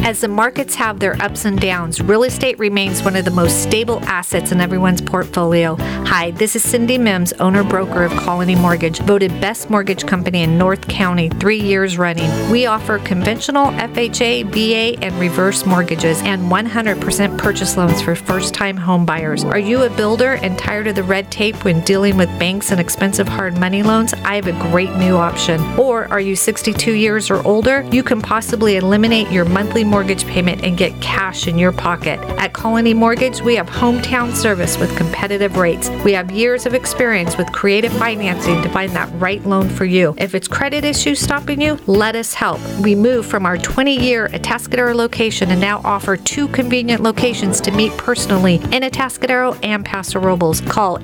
As the markets have their ups and downs, real estate remains one of the most stable assets in everyone's portfolio. Hi, this is Cindy Mims, owner-broker of Colony Mortgage, voted best mortgage company in North County 3 years running. We offer conventional FHA, VA, and reverse mortgages and 100% purchase loans for first-time home buyers. Are you a builder and tired of the red tape when dealing with banks and expensive hard money loans? I have a great new option. Or are you 62 years or older? You can possibly eliminate your monthly mortgage payment and get cash in your pocket. At Colony Mortgage, we have hometown service with competitive rates. We have years of experience with creative financing to find that right loan for you. If it's credit issues stopping you, let us help. We moved from our 20-year Atascadero location and now offer 2 convenient locations to meet personally in Atascadero and Paso Robles. Call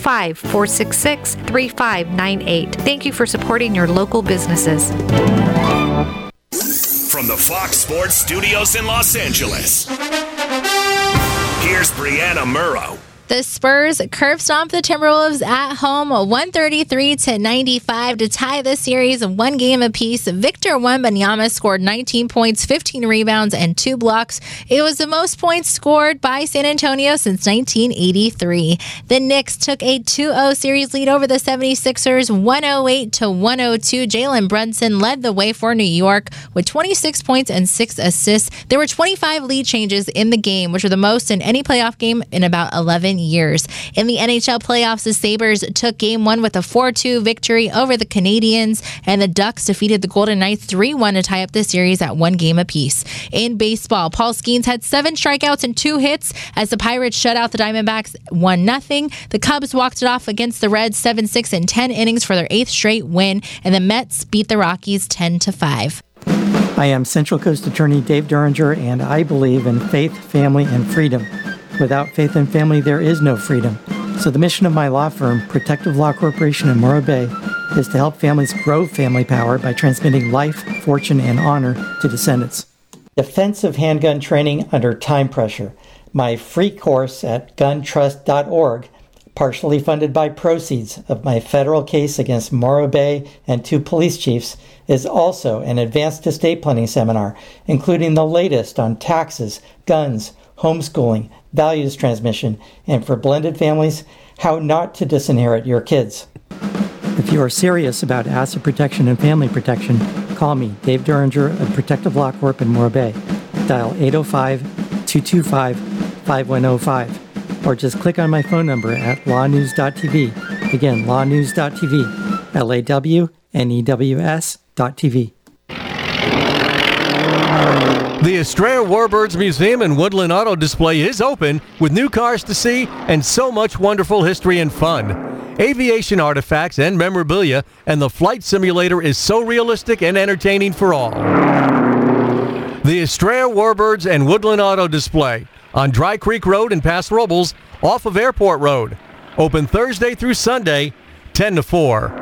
805-466-3598. Thank you for supporting your local businesses. From the Fox Sports Studios in Los Angeles, here's Brianna Murrow. The Spurs curb stomped the Timberwolves at home 133-95 to tie the series 1 game apiece. Victor Wembanyama scored 19 points, 15 rebounds, and 2 blocks. It was the most points scored by San Antonio since 1983. The Knicks took a 2-0 series lead over the 76ers, 108-102. Jalen Brunson led the way for New York with 26 points and 6 assists. There were 25 lead changes in the game, which were the most in any playoff game in about 11 years. In the NHL playoffs, the Sabres took Game 1 with a 4-2 victory over the Canadiens, and the Ducks defeated the Golden Knights 3-1 to tie up the series at 1 game apiece. In baseball, Paul Skeens had 7 strikeouts and 2 hits as the Pirates shut out the Diamondbacks 1-0. The Cubs walked it off against the Reds 7-6 in 10 innings for their 8th straight win, and the Mets beat the Rockies 10-5. I am Central Coast Attorney Dave Duringer, and I believe in faith, family, and freedom. Without faith and family, there is no freedom. So the mission of my law firm, Protective Law Corporation in Morro Bay, is to help families grow family power by transmitting life, fortune, and honor to descendants. Defensive handgun training under time pressure. My free course at guntrust.org, partially funded by proceeds of my federal case against Morro Bay and 2 police chiefs, is also an advanced estate planning seminar, including the latest on taxes, guns, homeschooling, values transmission, and for blended families, how not to disinherit your kids. If you are serious about asset protection and family protection, call me, Dave Duringer of Protective Law Corp in Morro Bay. Dial 805-225-5105, or just click on my phone number at lawnews.tv. Again, lawnews.tv, LAWNEWS.tv. The Estrella Warbirds Museum and Woodland Auto Display is open with new cars to see and so much wonderful history and fun. Aviation artifacts and memorabilia, and the flight simulator is so realistic and entertaining for all. The Estrella Warbirds and Woodland Auto Display on Dry Creek Road in Paso Robles off of Airport Road. Open Thursday through Sunday, 10 to 4.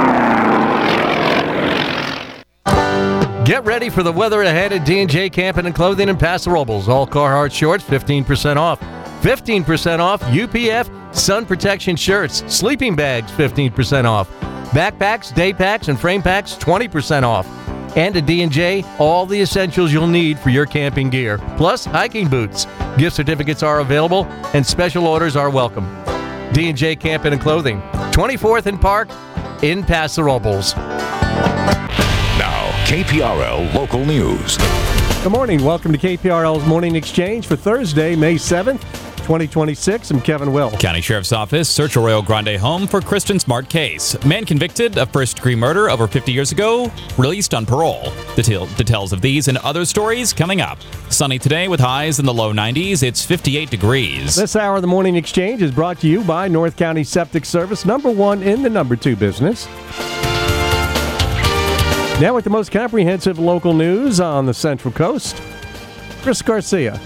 Get ready for the weather ahead at D&J Camping and Clothing in Paso Robles. All Carhartt shorts, 15% off. 15% off UPF sun protection shirts. Sleeping bags, 15% off. Backpacks, day packs, and frame packs, 20% off. And at D&J, all the essentials you'll need for your camping gear, plus hiking boots. Gift certificates are available, and special orders are welcome. D&J Camping and Clothing, 24th and Park in Paso Robles. Now, KPRL Local News. Good morning. Welcome to KPRL's Morning Exchange for Thursday, May 7th, 2026. I'm Kevin Will. County Sheriff's Office search Arroyo Grande home for Kristen Smart case. Man convicted of first-degree murder over 50 years ago, released on parole. Details of these and other stories coming up. Sunny today with highs in the low 90s. It's 58 degrees. This hour of the Morning Exchange is brought to you by North County Septic Service, #1 in the #2 business. Now with the most comprehensive local news on the Central Coast, Chris Garcia.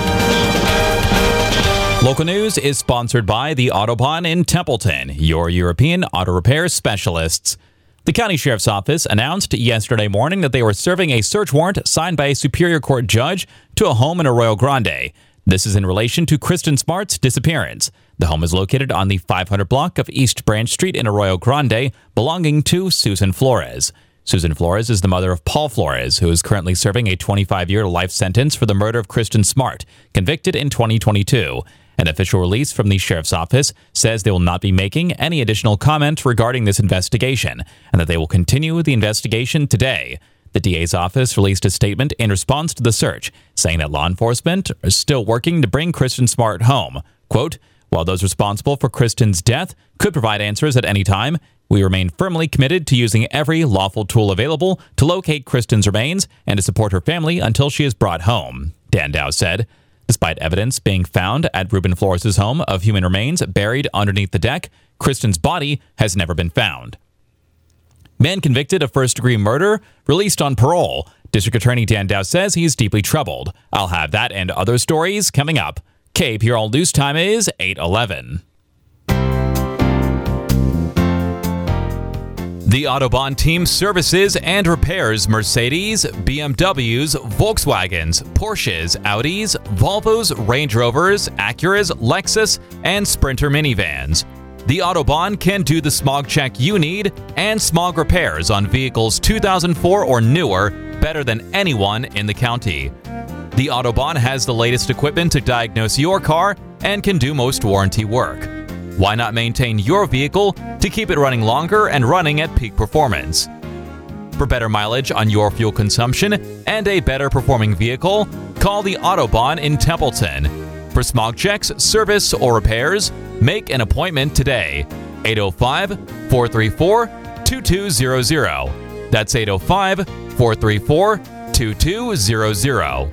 Local news is sponsored by the Autobahn in Templeton, your European auto repair specialists. The County Sheriff's Office announced yesterday morning that they were serving a search warrant signed by a Superior Court judge to a home in Arroyo Grande. This is in relation to Kristen Smart's disappearance. The home is located on the 500 block of East Branch Street in Arroyo Grande, belonging to Susan Flores. Susan Flores is the mother of Paul Flores, who is currently serving a 25-year life sentence for the murder of Kristen Smart, convicted in 2022. An official release from the sheriff's office says they will not be making any additional comment regarding this investigation, and that they will continue the investigation today. The DA's office released a statement in response to the search, saying that law enforcement are still working to bring Kristen Smart home. Quote, "While those responsible for Kristen's death could provide answers at any time, we remain firmly committed to using every lawful tool available to locate Kristen's remains and to support her family until she is brought home," Dandau said. Despite evidence being found at Ruben Flores' home of human remains buried underneath the deck, Kristen's body has never been found. Man convicted of first-degree murder released on parole. District Attorney Dandau says he's deeply troubled. I'll have that and other stories coming up. KPRL News Time is 8:11. The Autobahn team services and repairs Mercedes, BMWs, Volkswagens, Porsches, Audis, Volvos, Range Rovers, Acuras, Lexus, and Sprinter minivans. The Autobahn can do the smog check you need and smog repairs on vehicles 2004 or newer better than anyone in the county. The Autobahn has the latest equipment to diagnose your car and can do most warranty work. Why not maintain your vehicle to keep it running longer and running at peak performance? For better mileage on your fuel consumption and a better performing vehicle, call the Autobahn in Templeton. For smog checks, service, or repairs, make an appointment today. 805-434-2200. That's 805-434-2200.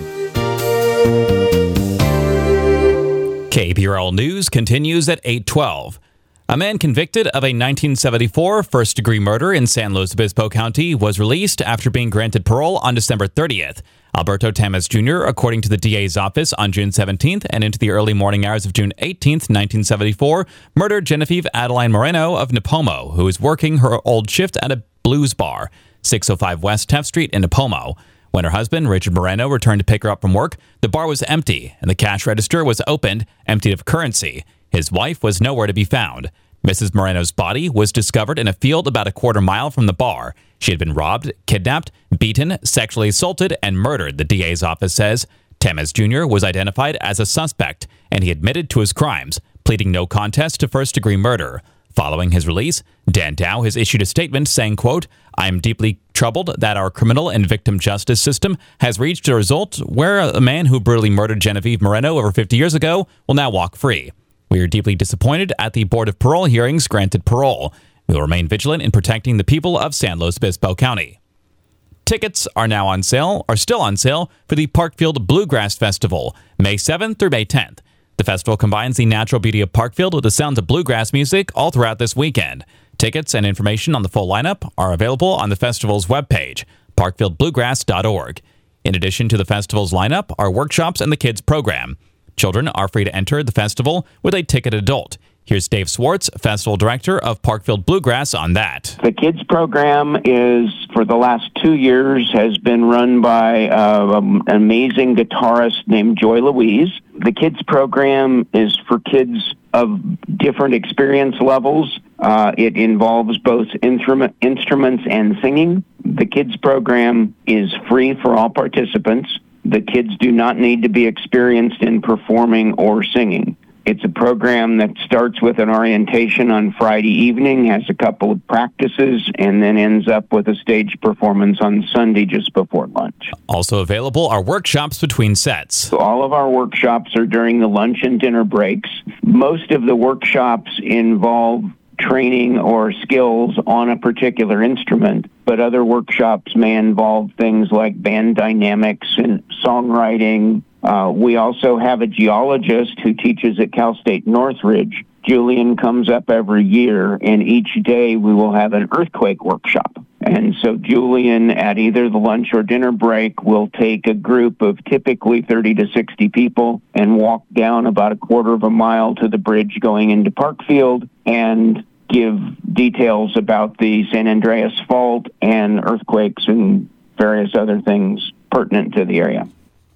KPRL News continues at 8:12. A man convicted of a 1974 first-degree murder in San Luis Obispo County was released after being granted parole on December 30th. Alberto Tamez Jr., according to the DA's office, on June 17th and into the early morning hours of June 18th, 1974, murdered Genevieve Adeline Moreno of Nipomo, who was working her old shift at a blues bar, 605 West Teff Street in Nipomo. When her husband, Richard Moreno, returned to pick her up from work, the bar was empty and the cash register was opened, emptied of currency. His wife was nowhere to be found. Mrs. Moreno's body was discovered in a field about a quarter mile from the bar. She had been robbed, kidnapped, beaten, sexually assaulted, and murdered, the DA's office says. Tamez Jr. was identified as a suspect, and he admitted to his crimes, pleading no contest to first-degree murder. Following his release, Dandau has issued a statement saying, quote, "I am deeply troubled that our criminal and victim justice system has reached a result where a man who brutally murdered Genevieve Moreno over 50 years ago will now walk free. We are deeply disappointed at the Board of Parole hearings granted parole. We will remain vigilant in protecting the people of San Luis Obispo County." Tickets are still on sale for the Parkfield Bluegrass Festival, May 7th through May 10th. The festival combines the natural beauty of Parkfield with the sounds of bluegrass music all throughout this weekend. Tickets and information on the full lineup are available on the festival's webpage, parkfieldbluegrass.org. In addition to the festival's lineup are workshops and the kids program. Children are free to enter the festival with a ticketed adult. Here's Dave Swartz, Festival Director of Parkfield Bluegrass, on that. The kids program is, for the last 2 years, has been run by an amazing guitarist named Joy Louise. The kids program is for kids of different experience levels. It involves both instruments and singing. The kids program is free for all participants. The kids do not need to be experienced in performing or singing. It's a program that starts with an orientation on Friday evening, has a couple of practices, and then ends up with a stage performance on Sunday just before lunch. Also available are workshops between sets. So all of our workshops are during the lunch and dinner breaks. Most of the workshops involve training or skills on a particular instrument, but other workshops may involve things like band dynamics and songwriting. We also have a geologist who teaches at Cal State Northridge. Julian comes up every year, and each day we will have an earthquake workshop. And so Julian, at either the lunch or dinner break, will take a group of typically 30 to 60 people and walk down about a quarter of a mile to the bridge going into Parkfield and give details about the San Andreas Fault and earthquakes and various other things pertinent to the area.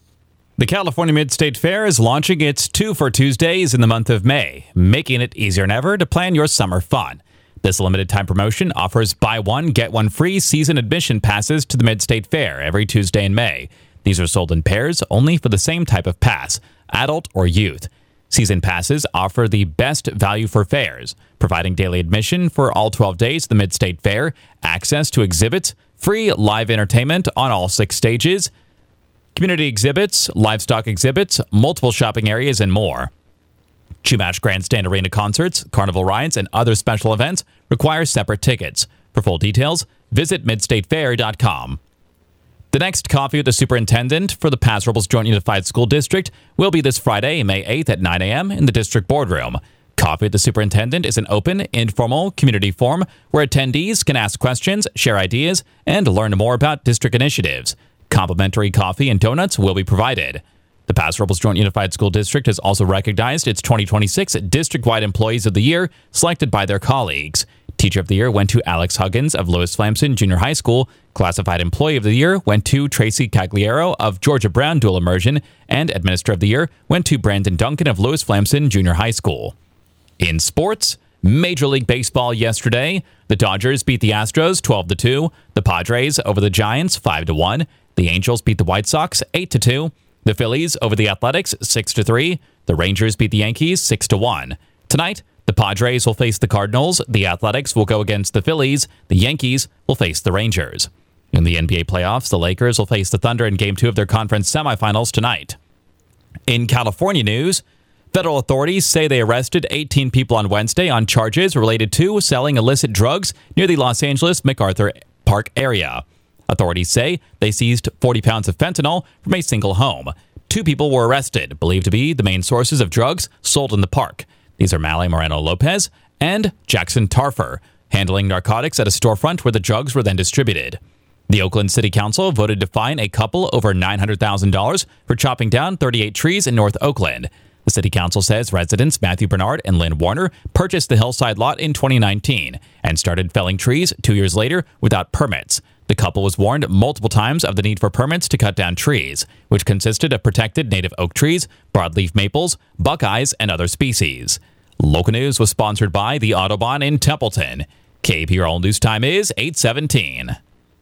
The California Mid-State Fair is launching its 2 for Tuesdays in the month of May, making it easier than ever to plan your summer fun. This limited-time promotion offers buy one, get one free season admission passes to the Mid-State Fair every Tuesday in May. These are sold in pairs only for the same type of pass, adult or youth. Season passes offer the best value for fairs, providing daily admission for all 12 days of the Mid-State Fair, access to exhibits, free live entertainment on all 6 stages, community exhibits, livestock exhibits, multiple shopping areas, and more. Chumash Grandstand Arena concerts, carnival rides, and other special events require separate tickets. For full details, visit midstatefair.com. The next Coffee with the Superintendent for the Pass Robles Joint Unified School District will be this Friday, May 8th at 9 a.m. in the district boardroom. Coffee with the Superintendent is an open, informal community forum where attendees can ask questions, share ideas, and learn more about district initiatives. Complimentary coffee and donuts will be provided. The Pass Robles Joint Unified School District has also recognized its 2026 District-Wide Employees of the Year, selected by their colleagues. Teacher of the Year went to Alex Huggins of Lewis Flamson Junior High School. Classified Employee of the Year went to Tracy Cagliaro of Georgia Brown Dual Immersion. And Administrator of the Year went to Brandon Duncan of Lewis Flamson Junior High School. In sports, Major League Baseball yesterday, the Dodgers beat the Astros 12-2. The Padres over the Giants 5-1. The Angels beat the White Sox 8-2. The Phillies over the Athletics 6-3. The Rangers beat the Yankees 6-1. Tonight, the Padres will face the Cardinals. The Athletics will go against the Phillies. The Yankees will face the Rangers. In the NBA playoffs, the Lakers will face the Thunder in Game 2 of their conference semifinals tonight. In California news, federal authorities say they arrested 18 people on Wednesday on charges related to selling illicit drugs near the Los Angeles MacArthur Park area. Authorities say they seized 40 pounds of fentanyl from a single home. 2 people were arrested, believed to be the main sources of drugs sold in the park. These are Mally Moreno Lopez and Jackson Tarfer, handling narcotics at a storefront where the drugs were then distributed. The Oakland City Council voted to fine a couple over $900,000 for chopping down 38 trees in North Oakland. The City Council says residents Matthew Bernard and Lynn Warner purchased the hillside lot in 2019 and started felling trees 2 years later without permits. The couple was warned multiple times of the need for permits to cut down trees, which consisted of protected native oak trees, broadleaf maples, buckeyes, and other species. Local news was sponsored by the Autobahn in Templeton. KPRL News Time is 8:17.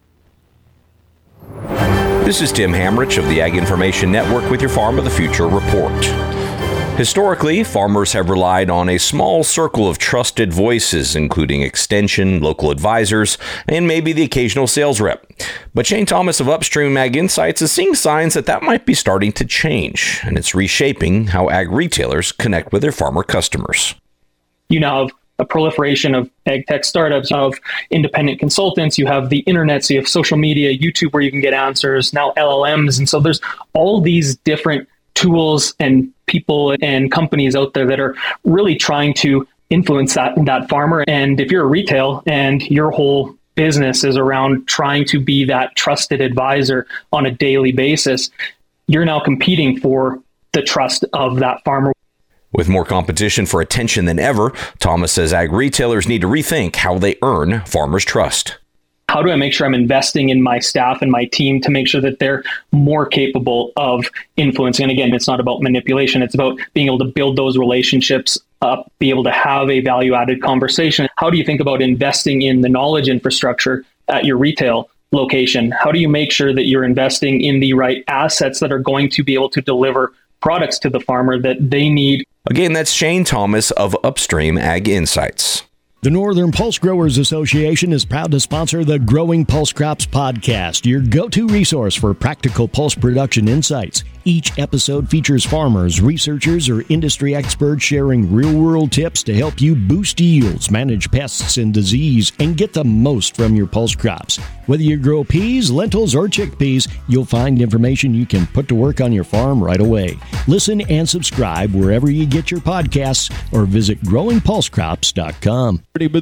This is Tim Hamrich of the Ag Information Network with your Farm of the Future report. Historically, farmers have relied on a small circle of trusted voices, including extension, local advisors, and maybe the occasional sales rep. But Shane Thomas of Upstream Ag Insights is seeing signs that might be starting to change, and it's reshaping how ag retailers connect with their farmer customers. You now have a proliferation of ag tech startups, of independent consultants. You have the internet, so you have social media, YouTube, where you can get answers, now LLMs. And so there's all these different tools and people and companies out there that are really trying to influence that farmer. And if you're a retail and your whole business is around trying to be that trusted advisor on a daily basis, you're now competing for the trust of that farmer. With more competition for attention than ever, Thomas says ag retailers need to rethink how they earn farmers' trust. How do I make sure I'm investing in my staff and my team to make sure that they're more capable of influencing? And again, it's not about manipulation. It's about being able to build those relationships up, be able to have a value-added conversation. How do you think about investing in the knowledge infrastructure at your retail location? How do you make sure that you're investing in the right assets that are going to be able to deliver products to the farmer that they need? Again, that's Shane Thomas of Upstream Ag Insights. The Northern Pulse Growers Association is proud to sponsor the Growing Pulse Crops podcast, your go-to resource for practical pulse production insights. Each episode features farmers, researchers, or industry experts sharing real-world tips to help you boost yields, manage pests and disease, and get the most from your pulse crops. Whether you grow peas, lentils, or chickpeas, you'll find information you can put to work on your farm right away. Listen and subscribe wherever you get your podcasts or visit growingpulsecrops.com.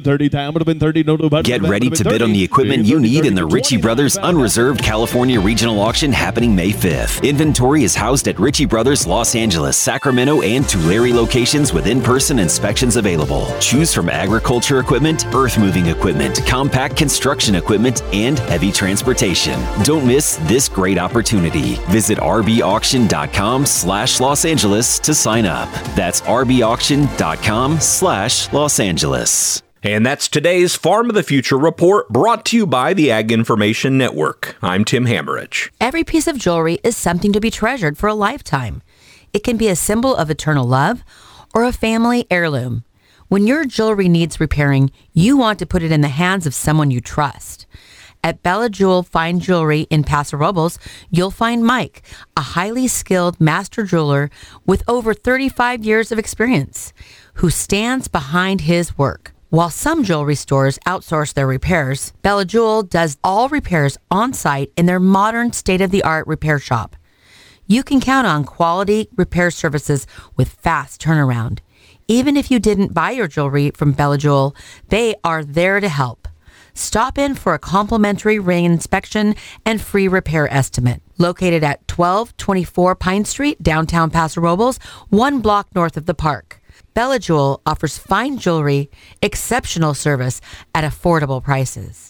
Get ready to bid on the equipment you need in the Ritchie Brothers Unreserved California Regional Auction happening May 5th. Inventory is housed at Ritchie Brothers Los Angeles, Sacramento, and Tulare locations with in-person inspections available. Choose from agriculture equipment, earth-moving equipment, compact construction equipment, and heavy transportation. Don't miss this great opportunity. Visit rbauction.com/Los Angeles to sign up. That's rbauction.com/Los Angeles. And that's today's Farm of the Future report, brought to you by the Ag Information Network. I'm Tim Hammerich. Every piece of jewelry is something to be treasured for a lifetime. It can be a symbol of eternal love or a family heirloom. When your jewelry needs repairing, you want to put it in the hands of someone you trust. At Bella Jewel Fine Jewelry in Paso Robles, you'll find Mike, a highly skilled master jeweler with over 35 years of experience, who stands behind his work. While some jewelry stores outsource their repairs, Bella Jewel does all repairs on site in their modern state-of-the-art repair shop. You can count on quality repair services with fast turnaround. Even if you didn't buy your jewelry from Bella Jewel, they are there to help. Stop in for a complimentary ring inspection and free repair estimate. Located at 1224 Pine Street, downtown Paso Robles, 1 block north of the park. Bella Jewel offers fine jewelry, exceptional service at affordable prices.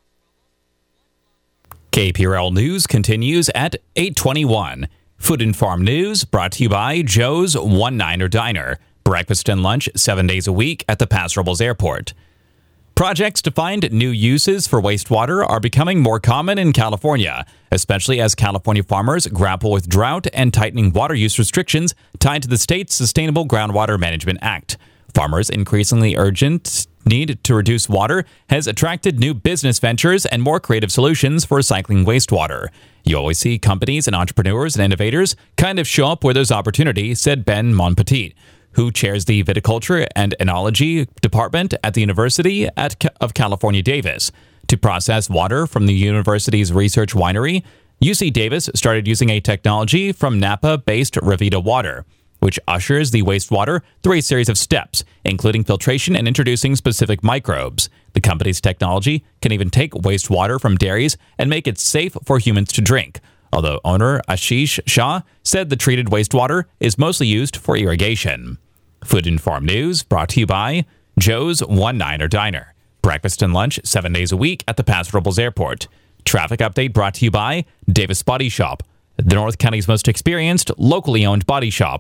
KPRL News continues at 8:21. Food and Farm News brought to you by Joe's One-Niner Diner. Breakfast and lunch 7 days a week at the Paso Robles Airport. Projects to find new uses for wastewater are becoming more common in California, especially as California farmers grapple with drought and tightening water use restrictions tied to the state's Sustainable Groundwater Management Act. Farmers' increasingly urgent need to reduce water has attracted new business ventures and more creative solutions for recycling wastewater. You always see companies and entrepreneurs and innovators kind of show up where there's opportunity, said Ben Monpetit, who chairs the Viticulture and Enology Department at the University of California, Davis. To process water from the university's research winery, UC Davis started using a technology from Napa-based Revita Water, which ushers the wastewater through a series of steps, including filtration and introducing specific microbes. The company's technology can even take wastewater from dairies and make it safe for humans to drink, although owner Ashish Shah said the treated wastewater is mostly used for irrigation. Food and Farm News brought to you by Joe's One-Niner Diner. Breakfast and lunch 7 days a week at the Paso Robles Airport. Traffic update brought to you by Davis Body Shop, the North County's most experienced, locally owned body shop.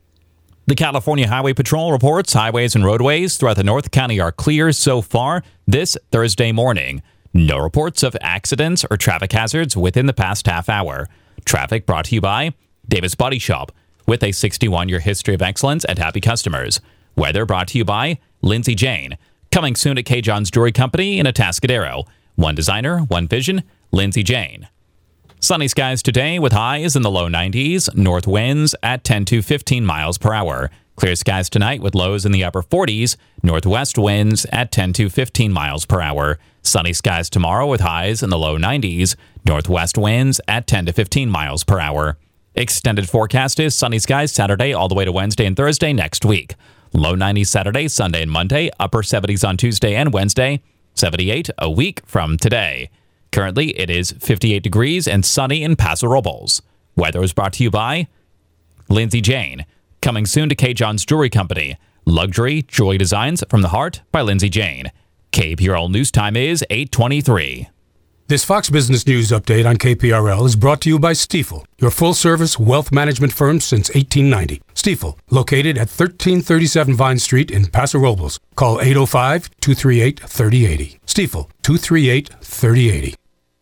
The California Highway Patrol reports highways and roadways throughout the North County are clear so far this Thursday morning. No reports of accidents or traffic hazards within the past half hour. Traffic brought to you by Davis Body Shop, with a 61-year history of excellence and happy customers. Weather brought to you by Lindsay Jane. Coming soon at K. John's Jewelry Company in Atascadero. One designer, one vision, Lindsay Jane. Sunny skies today with highs in the low 90s, north winds at 10 to 15 miles per hour. Clear skies tonight with lows in the upper 40s, northwest winds at 10 to 15 miles per hour. Sunny skies tomorrow with highs in the low 90s, northwest winds at 10 to 15 miles per hour. Extended forecast is sunny skies Saturday all the way to Wednesday and Thursday next week. Low 90s Saturday, Sunday, and Monday. Upper 70s on Tuesday and Wednesday. 78 a week from today. Currently, it is 58 degrees and sunny in Paso Robles. Weather is brought to you by Lindsay Jane. Coming soon to K. John's Jewelry Company. Luxury jewelry designs from the heart by Lindsay Jane. KPRL News Time is 8:23. This Fox Business News update on KPRL is brought to you by Stifel, your full-service wealth management firm since 1890. Stifel, located at 1337 Vine Street in Paso Robles. Call 805-238-3080. Stifel, 238-3080.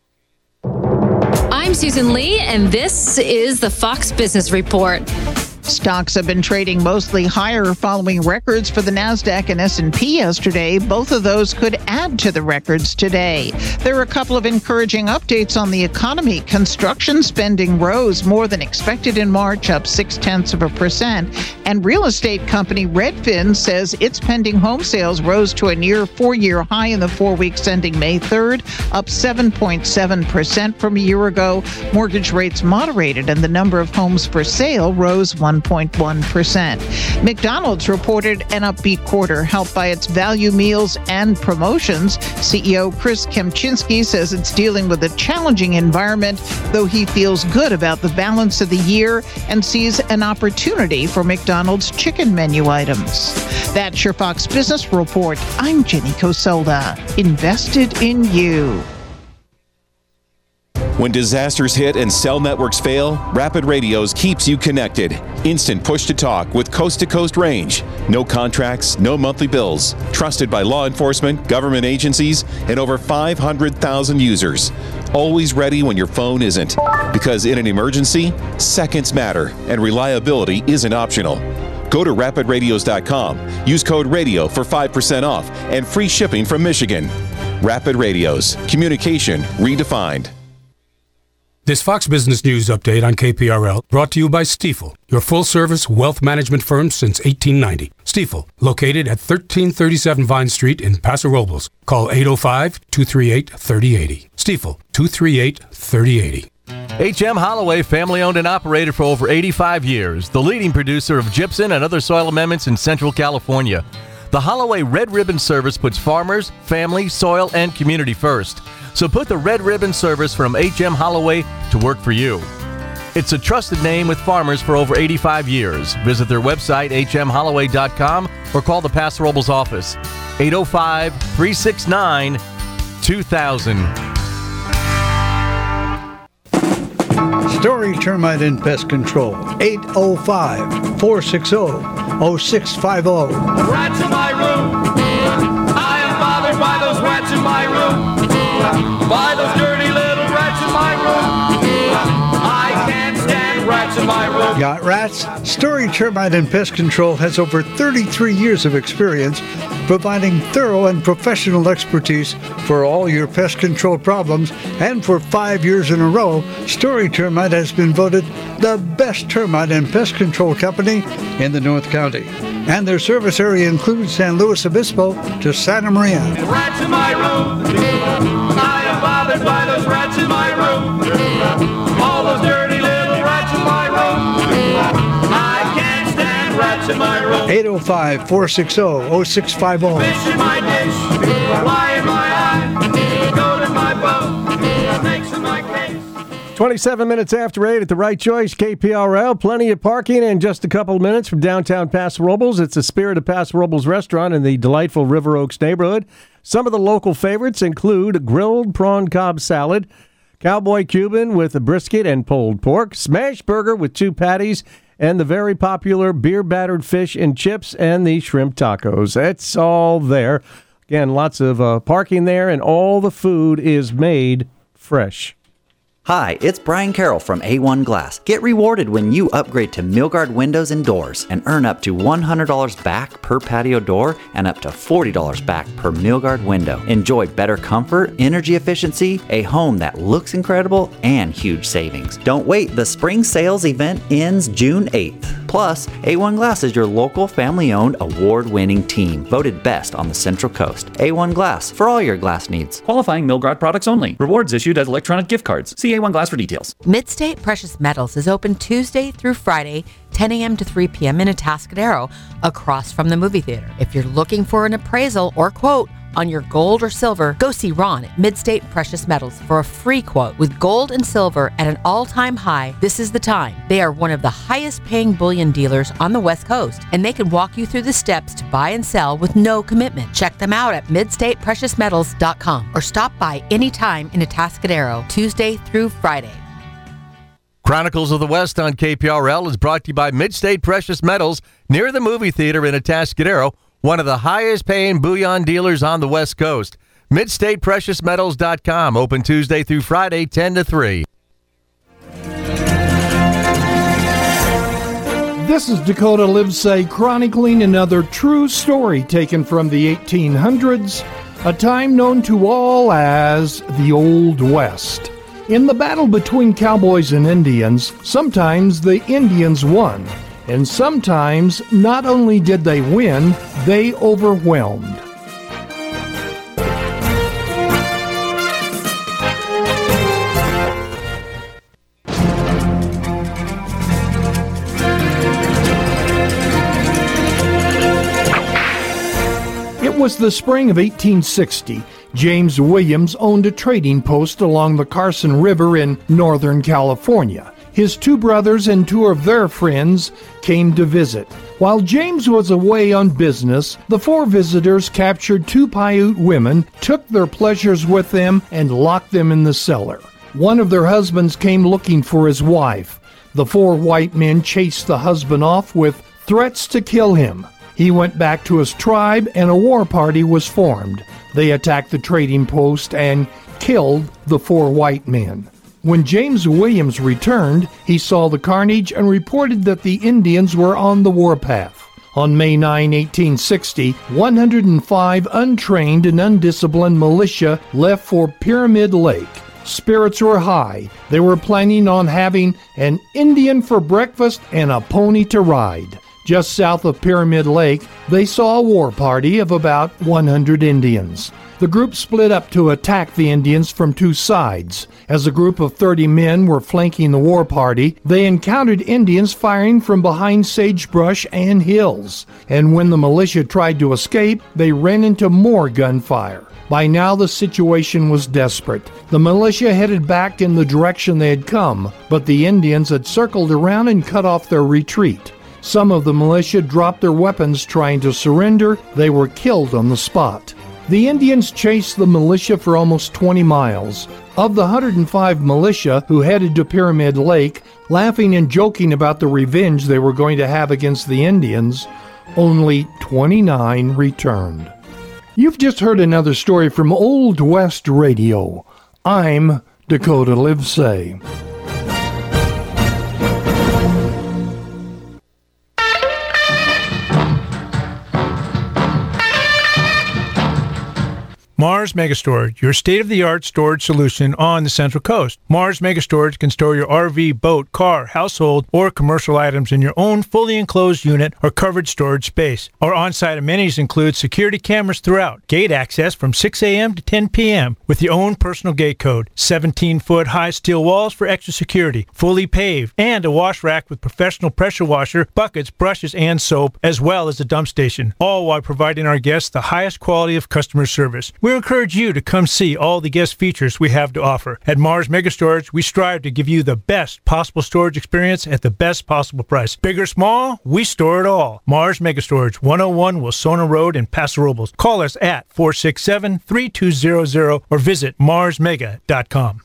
I'm Susan Lee, and this is the Fox Business Report. Stocks have been trading mostly higher following records for the NASDAQ and S&P yesterday. Both of those could add to the records today. There are a couple of encouraging updates on the economy. Construction spending rose more than expected in March, up 0.6%. And real estate company Redfin says its pending home sales rose to a near 4-year high in the 4 weeks ending May 3rd, up 7.7% from a year ago. Mortgage rates moderated and the number of homes for sale rose 1.1%. McDonald's reported an upbeat quarter, helped by its value meals and promotions. CEO Chris Kempczinski says it's dealing with a challenging environment, though he feels good about the balance of the year and sees an opportunity for McDonald's chicken menu items. That's your Fox Business Report. I'm Jenny Cosolda. Invested in you. When disasters hit and cell networks fail, Rapid Radios keeps you connected. Instant push-to-talk with coast-to-coast range. No contracts, no monthly bills. Trusted by law enforcement, government agencies, and over 500,000 users. Always ready when your phone isn't. Because in an emergency, seconds matter, and reliability isn't optional. Go to rapidradios.com. Use code RADIO for 5% off and free shipping from Michigan. Rapid Radios. Communication redefined. This Fox Business News update on KPRL brought to you by Stifel, your full-service wealth management firm since 1890. Stifel, located at 1337 Vine Street in Paso Robles. Call 805-238-3080. Stifel, 238-3080. H.M. Holloway, family-owned and operated for over 85 years, the leading producer of gypsum and other soil amendments in Central California. The Holloway Red Ribbon Service puts farmers, family, soil, and community first. So put the Red Ribbon Service from H.M. Holloway to work for you. It's a trusted name with farmers for over 85 years. Visit their website, hmholloway.com, or call the Paso Robles office, 805-369-2000. Story Termite and Pest Control, 805-460-0650. Rats in my room. I am bothered by those rats in my room. By those dirty little rats in my room. I can't stand rats in my room. Got rats? Story Termite and Pest Control has over 33 years of experience providing thorough and professional expertise for all your pest control problems, and for 5 years in a row, Story Termite has been voted the best termite and pest control company in the North County. And their service area includes San Luis Obispo to Santa Maria. Rats in my room. I am bothered by those rats in my room. All those dirty little rats in my room. I can't stand rats in my room. 805-460-0650. Fish in my dish, fly in my eye, goat in my boat, snakes in my case. 27 minutes after 8 at the Right Choice, KPRL. Plenty of parking in just a couple of minutes from downtown Paso Robles. It's the Spirit of Paso Robles restaurant in the delightful River Oaks neighborhood. Some of the local favorites include grilled prawn cob salad, cowboy Cuban with a brisket and pulled pork, smash burger with 2 patties, and the very popular beer-battered fish and chips and the shrimp tacos. It's all there. Again, lots of parking there, and all the food is made fresh. Hi, it's Brian Carroll from A1 Glass. Get rewarded when you upgrade to Milgard windows and doors and earn up to $100 back per patio door and up to $40 back per Milgard window. Enjoy better comfort, energy efficiency, a home that looks incredible, and huge savings. Don't wait, the spring sales event ends June 8th. Plus, A1 Glass is your local family-owned award-winning team, voted best on the Central Coast. A1 Glass, for all your glass needs. Qualifying Milgard products only. Rewards issued as electronic gift cards. See A1 Glass for details. Midstate Precious Metals is open Tuesday through Friday, 10 a.m. to 3 p.m. in Atascadero, across from the movie theater. If you're looking for an appraisal or quote on your gold or silver, go see Ron at Midstate Precious Metals for a free quote. With gold and silver at an all-time high, this is the time. They are one of the highest-paying bullion dealers on the West Coast, and they can walk you through the steps to buy and sell with no commitment. Check them out at midstatepreciousmetals.com or stop by anytime in Atascadero, Tuesday through Friday. Chronicles of the West on KPRL is brought to you by Midstate Precious Metals near the movie theater in Atascadero, one of the highest-paying bullion dealers on the West Coast. MidstatePreciousMetals.com, open Tuesday through Friday, 10 to 3. This is Dakota Livesay chronicling another true story taken from the 1800s, a time known to all as the Old West. In the battle between cowboys and Indians, sometimes the Indians won, and sometimes not only did they win, they overwhelmed. It was the spring of 1860. James Williams owned a trading post along the Carson River in Northern California. His 2 brothers and 2 of their friends came to visit. While James was away on business, the 4 visitors captured 2 Paiute women, took their pleasures with them, and locked them in the cellar. One of their husbands came looking for his wife. The 4 white men chased the husband off with threats to kill him. He went back to his tribe and a war party was formed. They attacked the trading post and killed the 4 white men. When James Williams returned, he saw the carnage and reported that the Indians were on the warpath. On May 9, 1860, 105 untrained and undisciplined militia left for Pyramid Lake. Spirits were high. They were planning on having an Indian for breakfast and a pony to ride. Just south of Pyramid Lake, they saw a war party of about 100 Indians. The group split up to attack the Indians from 2 sides. As a group of 30 men were flanking the war party, they encountered Indians firing from behind sagebrush and hills. And when the militia tried to escape, they ran into more gunfire. By now the situation was desperate. The militia headed back in the direction they had come, but the Indians had circled around and cut off their retreat. Some of the militia dropped their weapons trying to surrender. They were killed on the spot. The Indians chased the militia for almost 20 miles. Of the 105 militia who headed to Pyramid Lake, laughing and joking about the revenge they were going to have against the Indians, only 29 returned. You've just heard another story from Old West Radio. I'm Dakota Livesay. Mars Megastorage, your state-of-the-art storage solution on the Central Coast. Mars Megastorage can store your RV, boat, car, household, or commercial items in your own fully enclosed unit or covered storage space. Our on-site amenities include security cameras throughout, gate access from 6 a.m. to 10 p.m. with your own personal gate code, 17-foot high steel walls for extra security, fully paved, and a wash rack with professional pressure washer, buckets, brushes, and soap, as well as a dump station, all while providing our guests the highest quality of customer service. We encourage you to come see all the guest features we have to offer. At Mars Megastorage, we strive to give you the best possible storage experience at the best possible price. Big or small, we store it all. Mars Megastorage, 101 Wilsona Road in Paso Robles. Call us at 467-3200 or visit marsmega.com.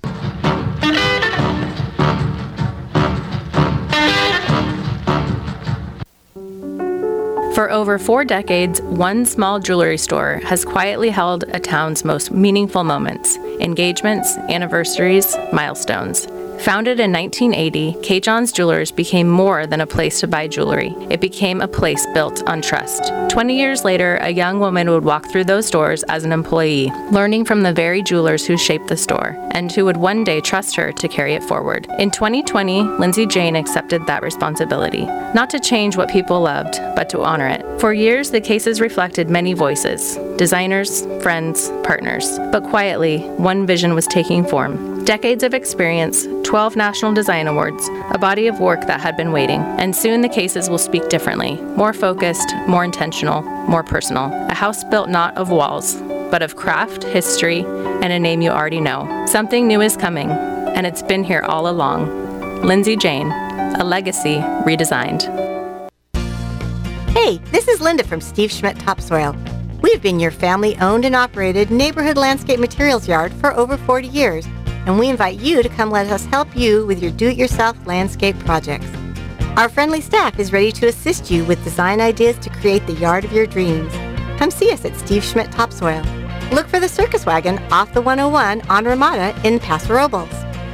For over 4 decades, one small jewelry store has quietly held a town's most meaningful moments, engagements, anniversaries, milestones. Founded in 1980, K. John's Jewelers became more than a place to buy jewelry. It became a place built on trust. 20 years later, a young woman would walk through those doors as an employee, learning from the very jewelers who shaped the store, and who would one day trust her to carry it forward. In 2020, Lindsay Jane accepted that responsibility, not to change what people loved, but to honor it. For years, the cases reflected many voices, designers, friends, partners. But quietly, one vision was taking form. Decades of experience, 12 National Design Awards, a body of work that had been waiting, and soon the cases will speak differently, more focused, more intentional, more personal. A house built not of walls, but of craft, history, and a name you already know. Something new is coming, and it's been here all along. Lindsay Jane, a legacy redesigned. Hey, this is Linda from Steve Schmidt Topsoil. We've been your family-owned and operated neighborhood landscape materials yard for over 40 years. And we invite you to come let us help you with your do-it-yourself landscape projects. Our friendly staff is ready to assist you with design ideas to create the yard of your dreams. Come see us at Steve Schmidt Topsoil. Look for the circus wagon off the 101 on Ramada in Paso Robles.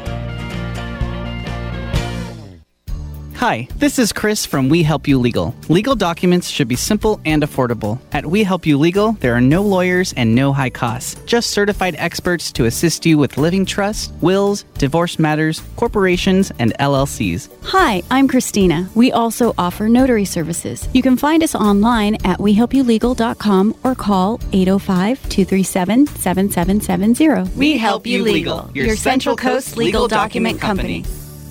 Hi, this is Chris from We Help You Legal. Legal documents should be simple and affordable. At We Help You Legal, there are no lawyers and no high costs. Just certified experts to assist you with living trusts, wills, divorce matters, corporations, and LLCs. Hi, I'm Christina. We also offer notary services. You can find us online at wehelpyoulegal.com or call 805-237-7770. We Help You Legal, your Central Coast legal document company.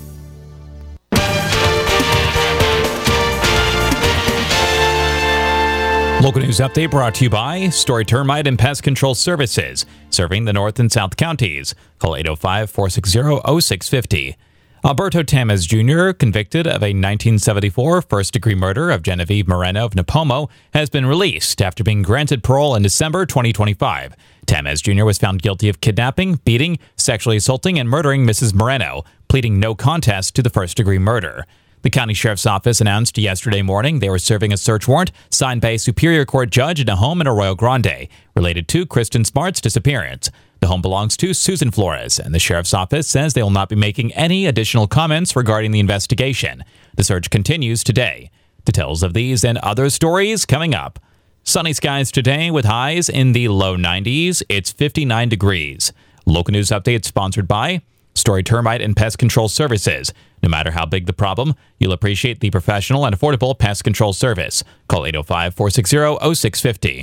Local news update brought to you by Story Termite and Pest Control Services, serving the North and South counties. Call 805-460-0650. Alberto Tamez Jr., convicted of a 1974 first-degree murder of Genevieve Moreno of Napomo, has been released after being granted parole in December 2025. Tamez Jr. was found guilty of kidnapping, beating, sexually assaulting, and murdering Mrs. Moreno, pleading no contest to the first-degree murder. The county sheriff's office announced yesterday morning they were serving a search warrant signed by a Superior Court judge in a home in Arroyo Grande related to Kristen Smart's disappearance. The home belongs to Susan Flores, and the sheriff's office says they will not be making any additional comments regarding the investigation. The search continues today. Details of these and other stories coming up. Sunny skies today with highs in the low 90s. It's 59 degrees. Local news update sponsored by Story Termite and Pest Control Services. No matter how big the problem, you'll appreciate the professional and affordable pest control service. Call 805-460-0650.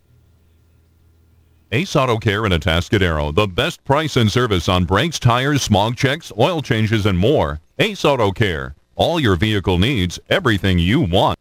Ace Auto Care in Atascadero, the best price and service on brakes, tires, smog checks, oil changes, and more. Ace Auto Care. All your vehicle needs, everything you want.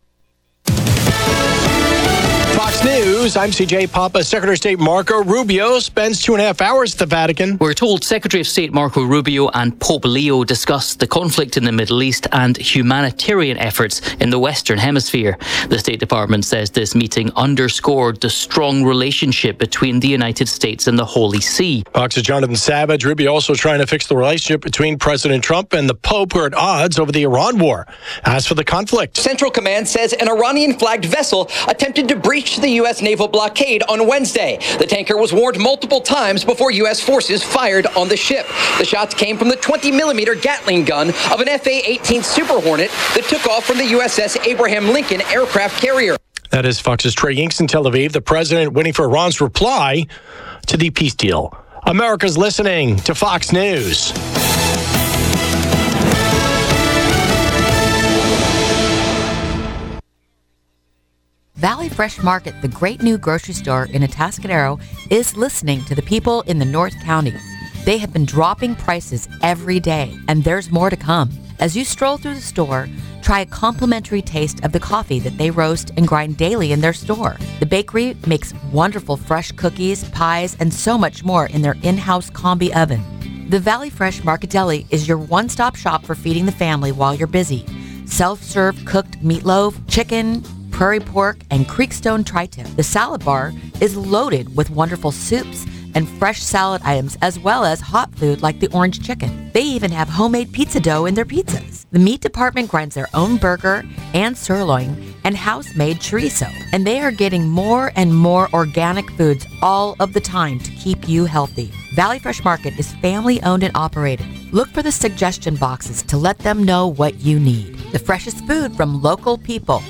Fox News, I'm CJ Papa. Secretary of State Marco Rubio spends 2.5 hours at the Vatican. We're told Secretary of State Marco Rubio and Pope Leo discussed the conflict in the Middle East and humanitarian efforts in the Western Hemisphere. The State Department says this meeting underscored the strong relationship between the United States and the Holy See. Fox's Jonathan Savage. Rubio also trying to fix the relationship between President Trump and the Pope, who are at odds over the Iran war. As for the conflict, Central Command says an Iranian-flagged vessel attempted to breach the U.S. naval blockade on Wednesday. The tanker was warned multiple times before U.S. forces fired on the ship. The shots came from the 20-millimeter Gatling gun of an F/A-18 Super Hornet that took off from the USS Abraham Lincoln aircraft carrier. That is Fox's Trey Inks in Tel Aviv. The president waiting for Iran's reply to the peace deal. America's listening to Fox News. Valley Fresh Market, the great new grocery store in Atascadero, is listening to the people in the North County. They have been dropping prices every day, and there's more to come. As you stroll through the store, try a complimentary taste of the coffee that they roast and grind daily in their store. The bakery makes wonderful fresh cookies, pies, and so much more in their in-house combi oven. The Valley Fresh Market Deli is your one-stop shop for feeding the family while you're busy. Self-serve cooked meatloaf, chicken, prairie pork, and Creekstone tri-tip. The salad bar is loaded with wonderful soups and fresh salad items, as well as hot food like the orange chicken. They even have homemade pizza dough in their pizzas. The meat department grinds their own burger and sirloin and house-made chorizo. And they are getting more and more organic foods all of the time to keep you healthy. Valley Fresh Market is family-owned and operated. Look for the suggestion boxes to let them know what you need. The freshest food from local people.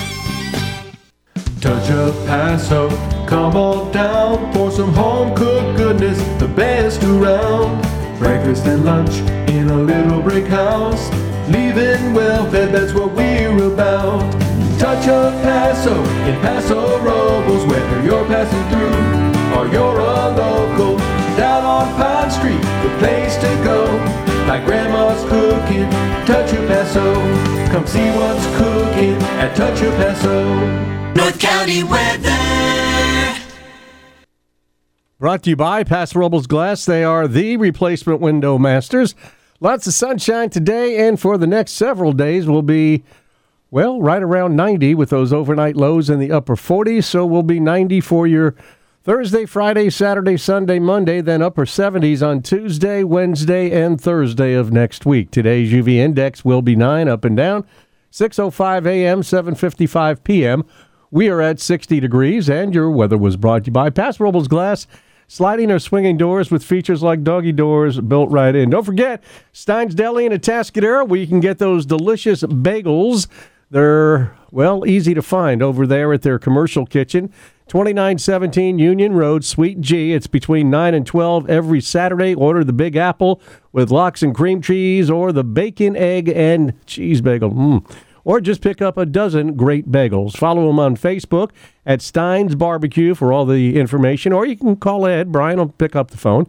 Touch of Paso, come on down for some home-cooked goodness, the best around. Breakfast and lunch in a little brick house, leaving well-fed, that's what we're about. Touch of Paso in Paso Robles, whether you're passing through or you're a local. Down on Pine Street, the place to go, like Grandma's cooking, Touch of Paso. Come see what's cooking at Touch of Paso. North County weather. Brought to you by Paso Robles Glass. They are the replacement window masters. Lots of sunshine today, and for the next several days will be, well, right around 90 with those overnight lows in the upper 40s. So we'll be 90 for your Thursday, Friday, Saturday, Sunday, Monday, then upper 70s on Tuesday, Wednesday, and Thursday of next week. Today's UV index will be 9 up and down, 6:05 a.m., 7:55 p.m. We are at 60 degrees, and your weather was brought to you by Paso Robles Glass, sliding or swinging doors with features like doggy doors built right in. Don't forget, Stein's Deli in Atascadero, where you can get those delicious bagels. They're, well, easy to find over there at their commercial kitchen, 2917 Union Road, Suite G. It's between 9 and 12 every Saturday. Order the Big Apple with lox and cream cheese or the bacon, egg, and cheese bagel. Or just pick up a dozen great bagels. Follow them on Facebook at Stein's Barbecue for all the information. Or you can call Ed. Brian will pick up the phone,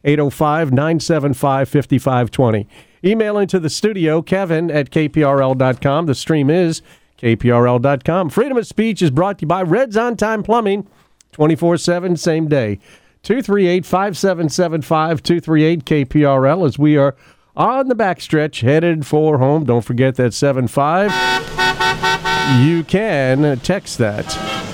805-975-5520. Email into the studio, Kevin at kprl.com. The stream is kprl.com. Freedom of Speech is brought to you by Red's On Time Plumbing, 24/7, same day. 238-5775, 238-KPRL, as we are on the backstretch, headed for home. Don't forget that 7-5. You can text that.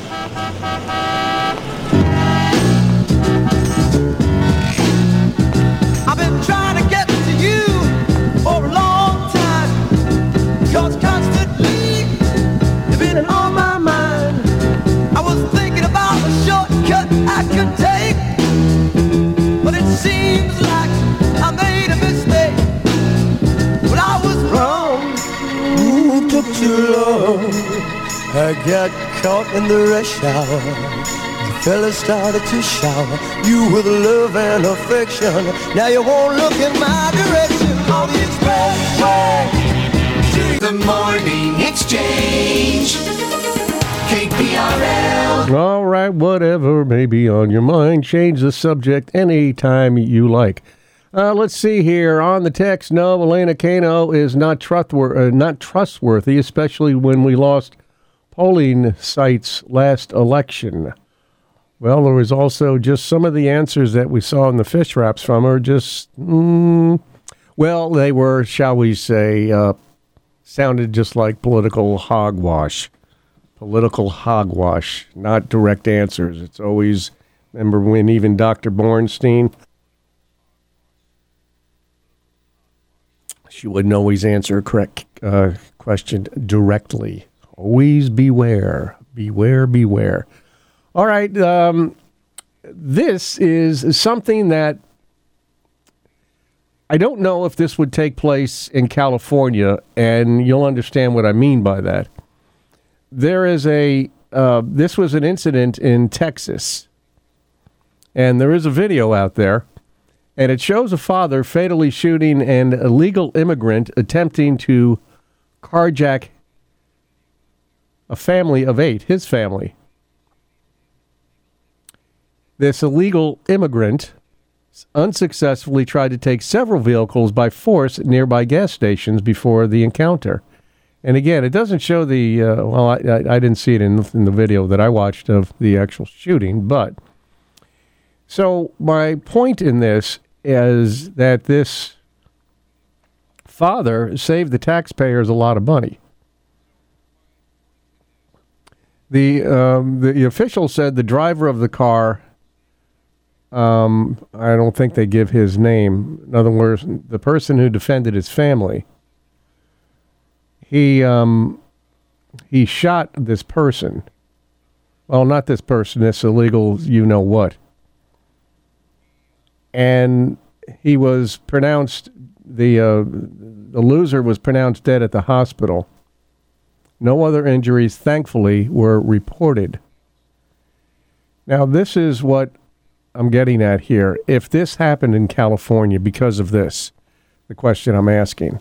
I've been trying to get to you for a long time, 'cause constantly you've been on my mind. I was thinking about a shortcut I could take, but it seems like I made a mistake. But I was wrong. Ooh, took too long. I got caught in the rush hour. The fella started to shower you with love and affection. Now you won't look in my direction. On the expressway to the morning exchange. KPRL. All right, whatever may be on your mind, change the subject anytime you like. Let's see here. On the text, no, Elena Cano is not trustworthy, especially when we lost polling sites last election. Well, there was also just some of the answers that we saw in the fish wraps from her just, well, they were, shall we say, sounded just like political hogwash. Political hogwash, not direct answers. It's always, remember when even Dr. Bornstein, she wouldn't always answer a correct question directly. Always beware, beware, beware. All right, this is something that I don't know if this would take place in California, and you'll understand what I mean by that. There is this was an incident in Texas, and there is a video out there, and it shows a father fatally shooting an illegal immigrant attempting to carjack a family of 8, his family. This illegal immigrant unsuccessfully tried to take several vehicles by force at nearby gas stations before the encounter. And again, it doesn't show the, I didn't see it in the video that I watched of the actual shooting, but. So my point in this is that this father saved the taxpayers a lot of money. The official said the driver of the car, I don't think they give his name. In other words, the person who defended his family, he shot this person. Well, not this person, this illegal you-know-what. And he was pronounced, the loser was pronounced dead at the hospital. No other injuries, thankfully, were reported. Now, this is what I'm getting at here. If this happened in California because of this, the question I'm asking,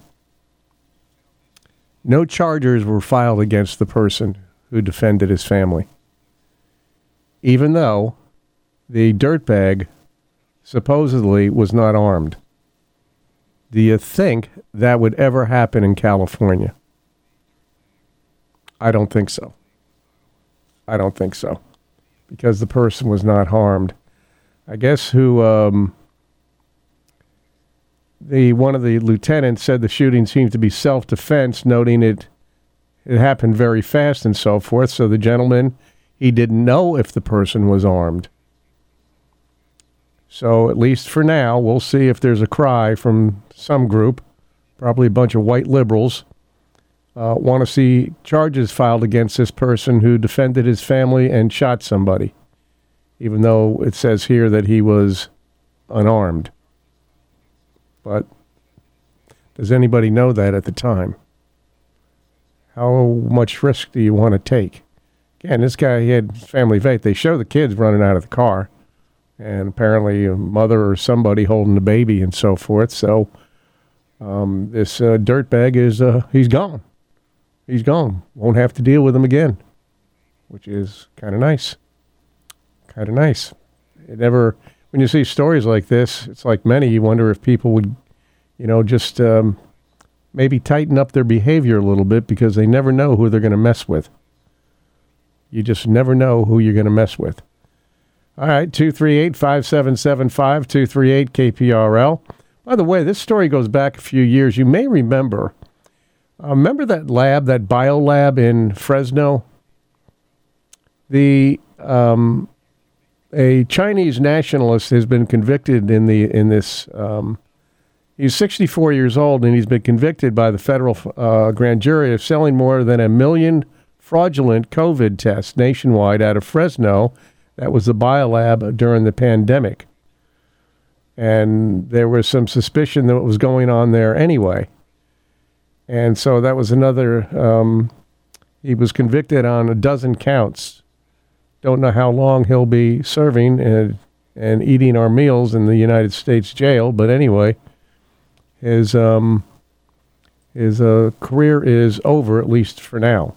no charges were filed against the person who defended his family, even though the dirtbag supposedly was not armed. Do you think that would ever happen in California? I don't think so. I don't think so. Because the person was not harmed. I guess one of the lieutenants said the shooting seemed to be self-defense, noting it happened very fast and so forth. So the gentleman, he didn't know if the person was armed. So at least for now, we'll see if there's a cry from some group, probably a bunch of white liberals, want to see charges filed against this person who defended his family and shot somebody, even though it says here that he was unarmed. But does anybody know that at the time? How much risk do you want to take? Again, this guy, he had family of 8. They show the kids running out of the car, and apparently a mother or somebody holding the baby and so forth. So this dirtbag is, he's gone. He's gone. Won't have to deal with him again, which is kind of nice. Kind of nice. It never, when you see stories like this, it's like many, you wonder if people would, just maybe tighten up their behavior a little bit, because they never know who they're going to mess with. You just never know who you're going to mess with. All right, 238-5775, 238-KPRL. By the way, this story goes back a few years. You may remember that lab, that biolab in Fresno? A Chinese nationalist has been convicted in this. He's 64 years old, and he's been convicted by the federal grand jury of selling more than 1 million fraudulent COVID tests nationwide out of Fresno. That was the biolab during the pandemic. And there was some suspicion that what was going on there anyway. And so that was another, he was convicted on a dozen counts. Don't know how long he'll be serving and eating our meals in the United States jail. But anyway, his career is over, at least for now.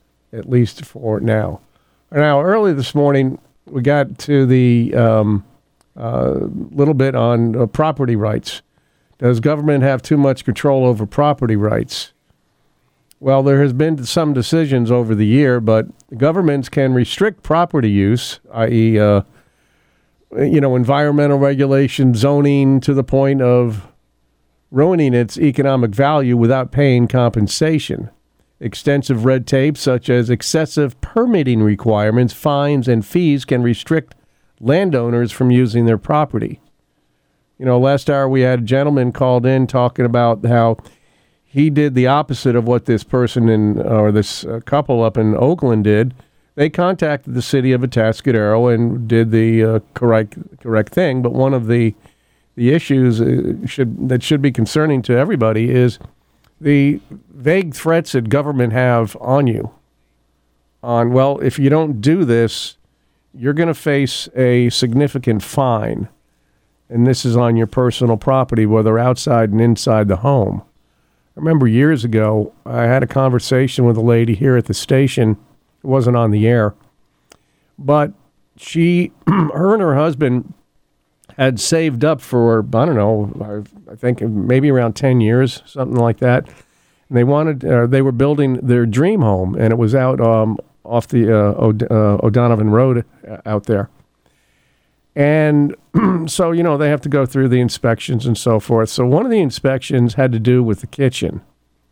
Now, early this morning, we got to the little bit on property rights. Does government have too much control over property rights? Well, there has been some decisions over the year, but governments can restrict property use, i.e., environmental regulation, zoning, to the point of ruining its economic value without paying compensation. Extensive red tape, such as excessive permitting requirements, fines, and fees, can restrict landowners from using their property. Last hour we had a gentleman called in talking about how he did the opposite of what this person this couple up in Oakland did. They contacted the city of Atascadero and did the correct thing. But one of the issues that should be concerning to everybody is the vague threats that government have on you. If you don't do this, you're going to face a significant fine. And this is on your personal property, whether outside and inside the home. I remember years ago, I had a conversation with a lady here at the station. It wasn't on the air. But her and her husband had saved up for, I think maybe around 10 years, something like that. And they were building their dream home, and it was out off the O'Donovan Road out there. And so, they have to go through the inspections and so forth. So one of the inspections had to do with the kitchen.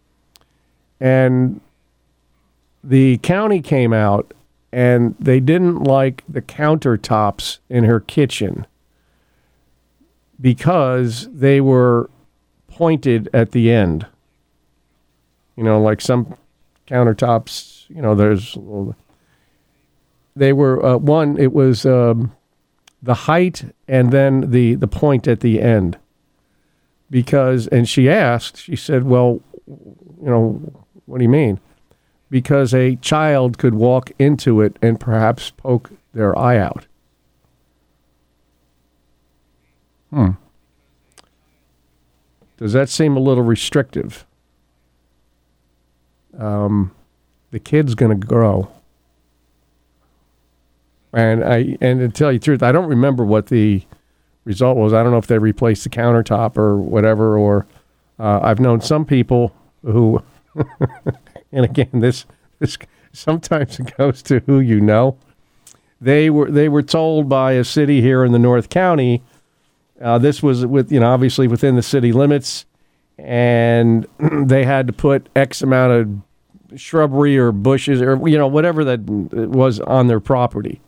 And the county came out, and they didn't like the countertops in her kitchen because they were pointed at the end. Like some countertops, they were, it was the height and then the point at the end. And she said, well, what do you mean? Because a child could walk into it and perhaps poke their eye out. Does that seem a little restrictive? The kid's going to grow. And to tell you the truth, I don't remember what the result was. I don't know if they replaced the countertop or whatever, or I've known some people who, and again, this sometimes it goes to who you know. They were told by a city here in the North County, this was obviously within the city limits, and they had to put X amount of shrubbery or bushes or whatever that was on their property.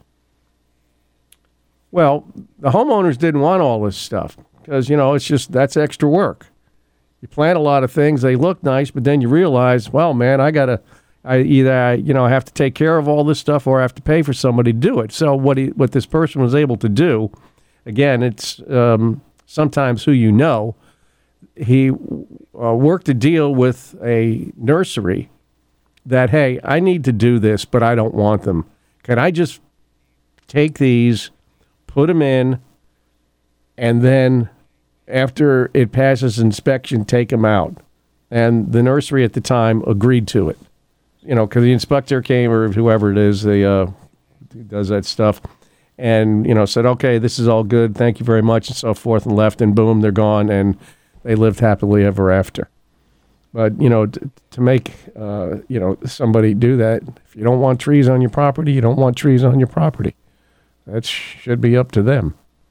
Well, the homeowners didn't want all this stuff because, that's extra work. You plant a lot of things, they look nice, but then you realize, well, man, I have to take care of all this stuff or I have to pay for somebody to do it. So what this person was able to do, again, it's sometimes who you know, he worked a deal with a nursery that, hey, I need to do this, but I don't want them. Can I just take these, put them in, and then after it passes inspection, take them out? And the nursery at the time agreed to it, because the inspector came, or whoever it is, who does that stuff, and, said, okay, this is all good, thank you very much, and so forth, and left, and boom, they're gone, and they lived happily ever after. But, to make, somebody do that, if you don't want trees on your property, you don't want trees on your property. That should be up to them.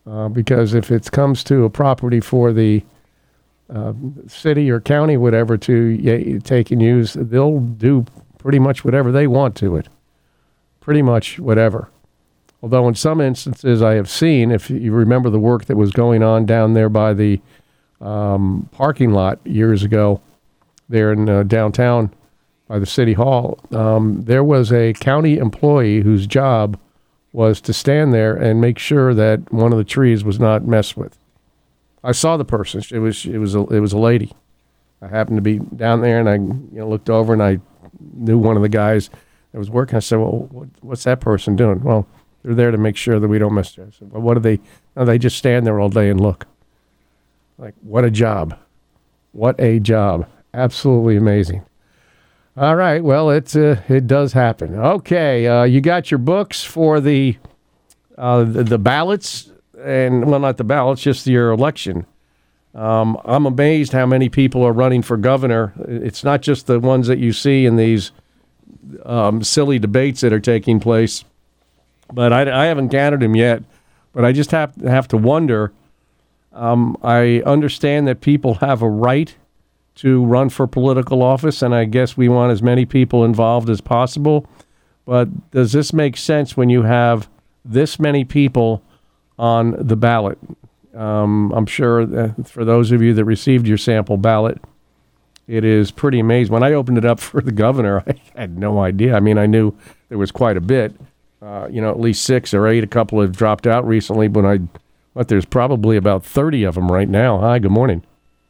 because if it comes to a property for the city or county, whatever, to take and use, they'll do pretty much whatever they want to it. Pretty much whatever. Although in some instances I have seen, if you remember the work that was going on down there by the parking lot years ago, there in downtown by the city hall, there was a county employee whose job was to stand there and make sure that one of the trees was not messed with. I saw the person. It was a lady. I happened to be down there, and I looked over, and I knew one of the guys that was working. I said, "Well, what's that person doing?" "Well, they're there to make sure that we don't mess with it." I said, "Well, what do they?" "No, they just stand there all day and look." Like, what a job! What a job! Absolutely amazing. All right, well, it does happen. Okay, you got your books for the ballots. And, well, not the ballots, just your election. I'm amazed how many people are running for governor. It's not just the ones that you see in these silly debates that are taking place. But I haven't gathered them yet. But I just have to wonder. I understand that people have a right to run for political office, and I guess we want as many people involved as possible. But does this make sense when you have this many people on the ballot? I'm sure that for those of you that received your sample ballot, it is pretty amazing. When I opened it up for the governor, I had no idea. I mean, I knew there was quite a bit, at least 6 or 8. A couple have dropped out recently, but there's probably about 30 of them right now. Hi, good morning.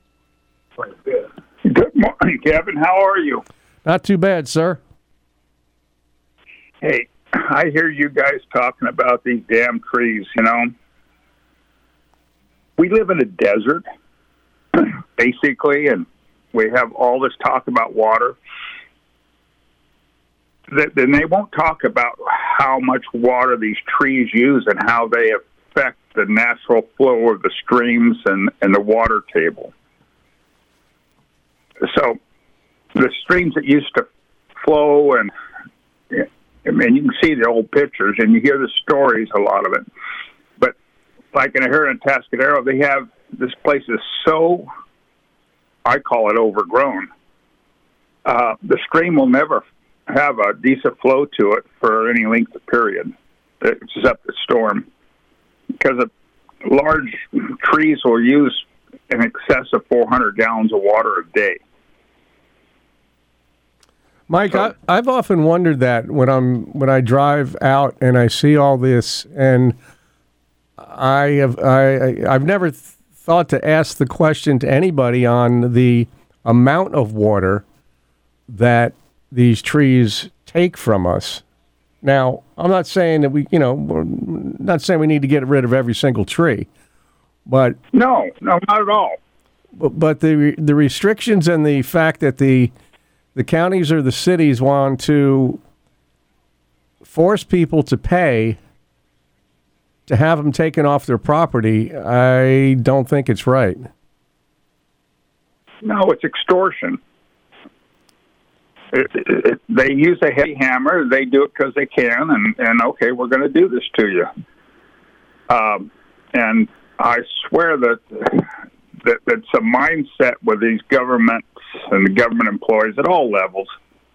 Good morning, Kevin. How are you? Not too bad, sir. Hey, I hear you guys talking about these damn trees, We live in a desert, basically, and we have all this talk about water. Then they won't talk about how much water these trees use and how they affect the natural flow of the streams and the water table. So the streams that used to flow, and you can see the old pictures and you hear the stories, a lot of it. But like here in Atascadero, they have, this place is so, I call it overgrown. The stream will never have a decent flow to it for any length of period, except the storm. Because large trees will use in excess of 400 gallons of water a day. Mike, I've often wondered that when I drive out and I see all this, and I've never thought to ask the question to anybody on the amount of water that these trees take from us. Now, I'm not saying that we're not saying we need to get rid of every single tree, but no, not at all. But the restrictions and the fact that the counties or the cities want to force people to pay to have them taken off their property, I don't think it's right. No, it's extortion. They use a heavy hammer. They do it because they can, and okay, we're going to do this to you. And I swear that it's a mindset with these governments and the government employees at all levels.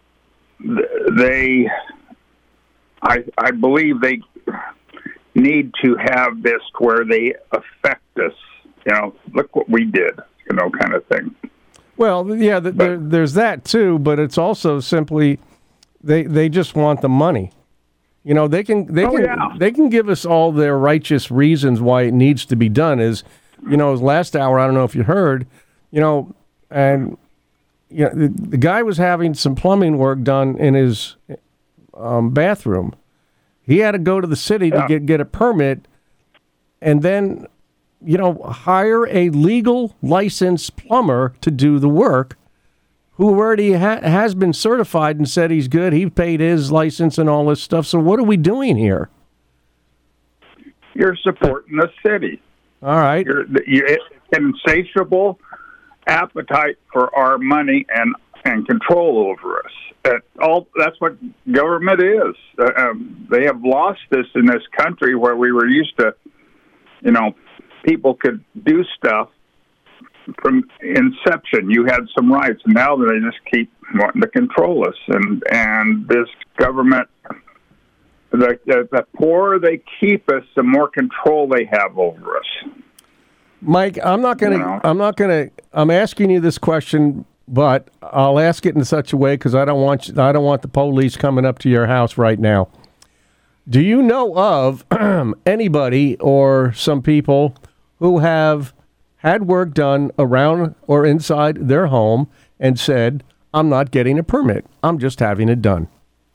I believe they need to have this to where they affect us. Look what we did, kind of thing. Well, yeah, there's that too, but it's also simply they just want the money. They can give us all their righteous reasons why it needs to be done. As last hour, I don't know if you heard, and the guy was having some plumbing work done in his bathroom. He had to go to the city to get a permit, and then hire a legal licensed plumber to do the work, who already has been certified and said he's good. He paid his license and all this stuff. So what are we doing here? You're supporting the city. All right. You're insatiable appetite for our money and control over us. That's what government is. They have lost this in this country where we were used to people could do stuff from inception. You had some rights, and now they just keep wanting to control us. And this government, the poorer they keep us, the more control they have over us. Mike, I'm asking you this question, but I'll ask it in such a way because I don't want the police coming up to your house right now. Do you know of anybody or some people who have had work done around or inside their home and said, I'm not getting a permit, I'm just having it done?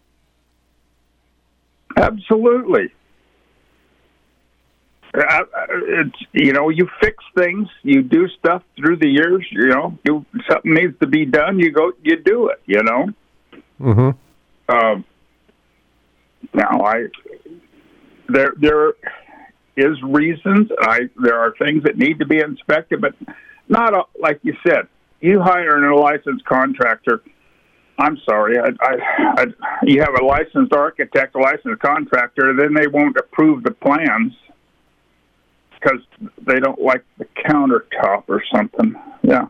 Absolutely. It's, you fix things, you do stuff through the years, something needs to be done, you do it, Mm-hmm. Now, there is reasons. There are things that need to be inspected, but not like you said. You hire a licensed contractor. I'm sorry. You have a licensed architect, a licensed contractor, then they won't approve the plans because they don't like the countertop or something. Yeah,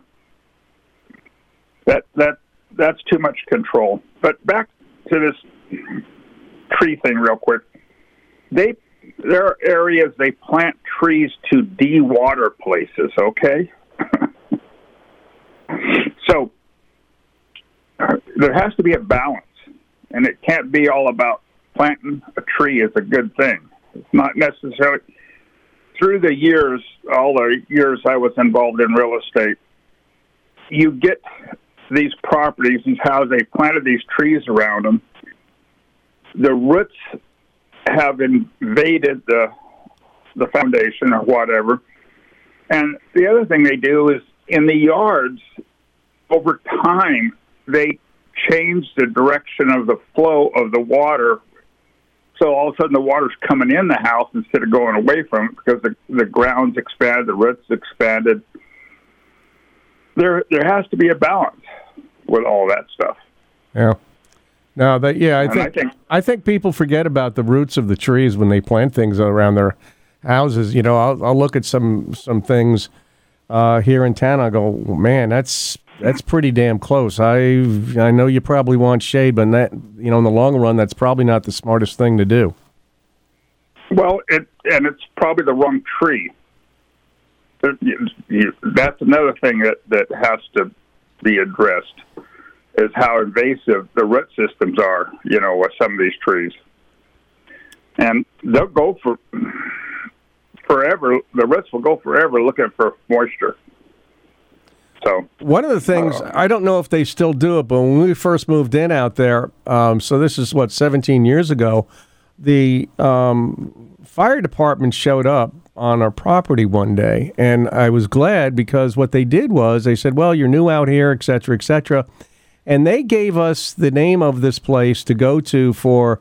that's too much control. But back to this tree thing real quick. There are areas they plant trees to de-water places, okay? So there has to be a balance, and it can't be all about planting a tree is a good thing. It's not necessarily. Through the years, all the years I was involved in real estate, you get these properties, these houses, they planted these trees around them. The roots have invaded the foundation or whatever. And the other thing they do is in the yards, over time, they change the direction of the flow of the water. So all of a sudden the water's coming in the house instead of going away from it because the ground's expanded, the roots expanded. There has to be a balance with all that stuff. Yeah. No, I think people forget about the roots of the trees when they plant things around their houses. I'll look at some things here in town. I go, man, that's pretty damn close. I know you probably want shade, but that in the long run, that's probably not the smartest thing to do. Well, it's probably the wrong tree. That's another thing that has to be addressed. Is how invasive the root systems are, with some of these trees. And they'll go for forever. The roots will go forever looking for moisture. So one of the things, I don't know if they still do it, but when we first moved in out there, so this is 17 years ago, the fire department showed up on our property one day, and I was glad because what they did was they said, well, you're new out here, et cetera, et cetera. And they gave us the name of this place to go to for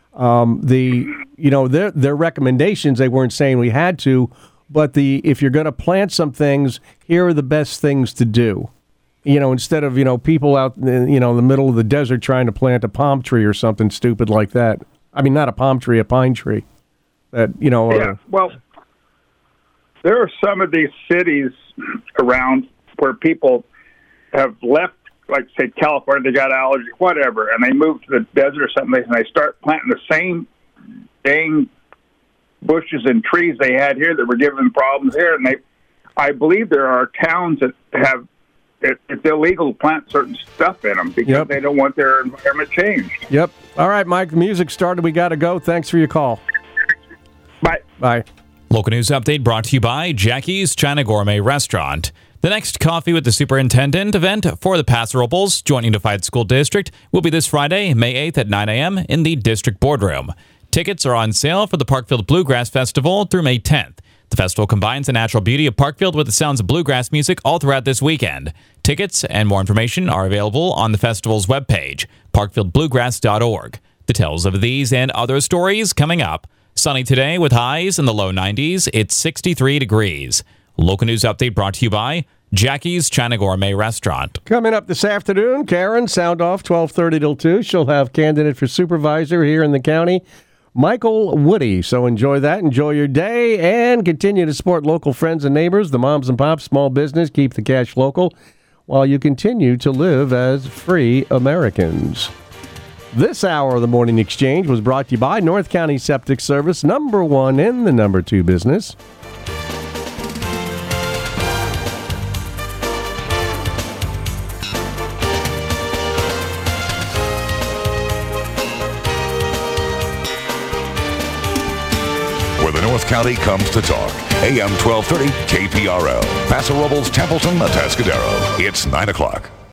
their recommendations. They weren't saying we had to, but if you're going to plant some things, here are the best things to do. Instead of people out in the middle of the desert trying to plant a palm tree or something stupid like that. I mean, not a palm tree, a pine tree. Well, there are some of these cities around where people have left. Like, say, California, they got allergy, whatever, and they move to the desert or something, and they start planting the same dang bushes and trees they had here that were giving them problems here. And I believe there are towns that have it's illegal to plant certain stuff in them because they don't want their environment changed. Yep. All right, Mike, the music started. We got to go. Thanks for your call. Bye. Bye. Local news update brought to you by Jackie's China Gourmet Restaurant. The next Coffee with the Superintendent event for the Paso Robles Joint Unified School District will be this Friday, May 8th at 9 a.m. in the District Boardroom. Tickets are on sale for the Parkfield Bluegrass Festival through May 10th. The festival combines the natural beauty of Parkfield with the sounds of bluegrass music all throughout this weekend. Tickets and more information are available on the festival's webpage, parkfieldbluegrass.org. Details of these and other stories coming up. Sunny today with highs in the low 90s. It's 63 degrees. Local news update brought to you by Jackie's China Gourmet Restaurant. Coming up this afternoon, Karen, sound off 12:30 till 2. She'll have candidate for supervisor here in the county, Michael Woody. So enjoy that. Enjoy your day and continue to support local friends and neighbors, the moms and pops, small business. Keep the cash local while you continue to live as free Americans. This hour of the Morning Exchange was brought to you by North County Septic Service, number 1 in the number 2 business. Where the North County comes to talk. AM 1230 KPRL. Paso Robles, Templeton, Atascadero. It's 9 o'clock.